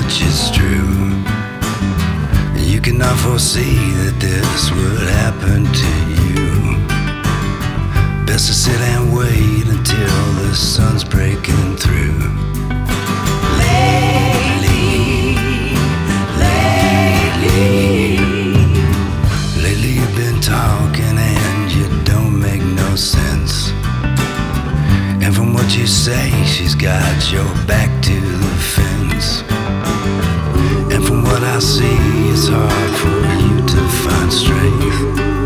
much is true. You cannot foresee that this would happen to you. Best to sit and wait until the sun's breaking through. Lately you've been talking and you don't make no sense. And from what you say, she's got your back to the fence. And from what I see, it's hard for you to find strength.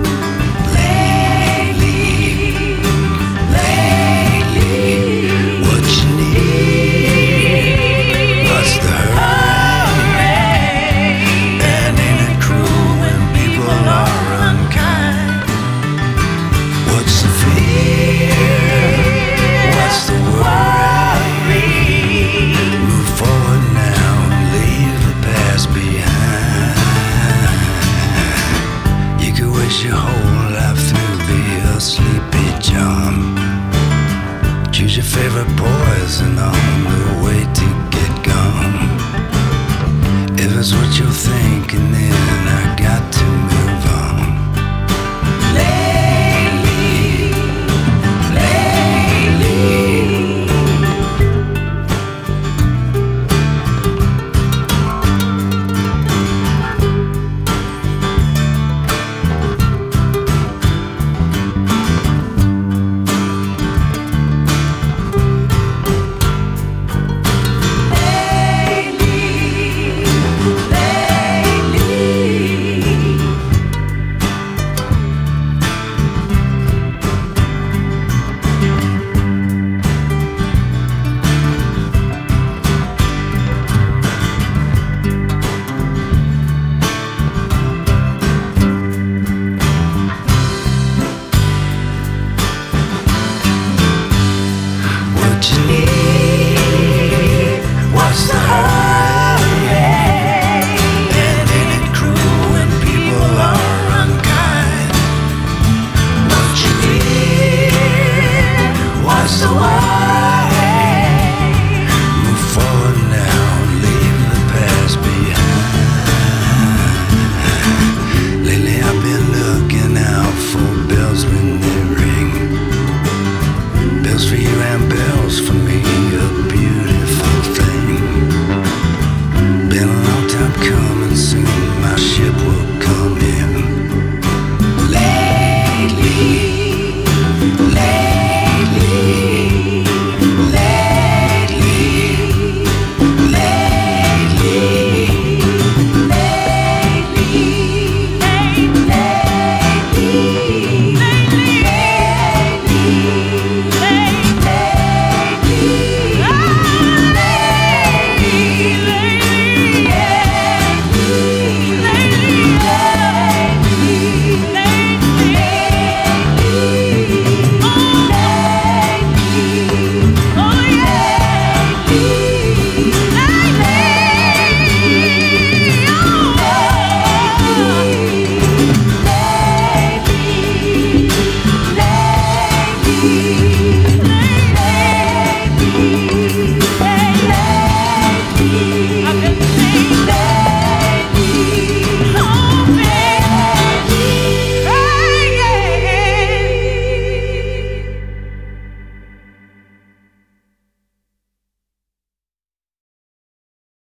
Lately, what you need, what's the hurry? And ain't it cruel when people are unkind? What's the fear? What's the worry? Move forward now and leave the past behind. You could wish your whole life through be a sleepy John. Choose your favorite poison on the way to get gone. If it's what you're thinking, then I got to